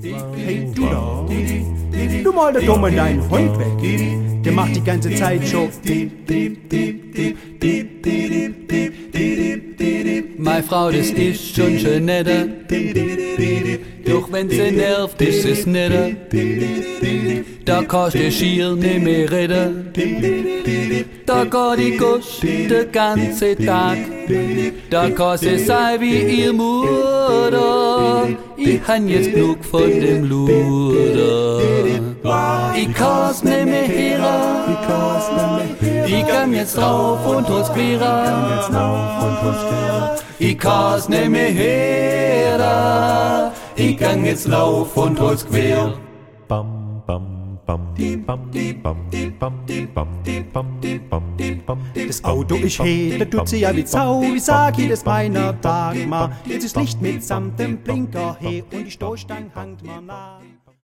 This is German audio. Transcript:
Hey, du da, du mal da dumm deinen Hund weg, der macht die ganze Zeit schon. Meine Frau, das ist schon schön netter, doch wenn sie nervt, ist es netter. Da kannst du schier nicht mehr reden, da geht die Gusch den ganzen Tag. Da kann sie sein wie ihr Mutter, ich han jetzt genug von dem Luder. Ich kann's nicht mehr hören, ich kann jetzt drauf und hol's querer. Ich kann's nicht mehr hören, ich kann jetzt lauf und hol's quer. Das Auto ist he, da tut sie ja wie Sau, wie sag ich das meiner Tag mal. Jetzt ist Licht mitsamt dem Blinker he und die Stoßstange hangt mir nach.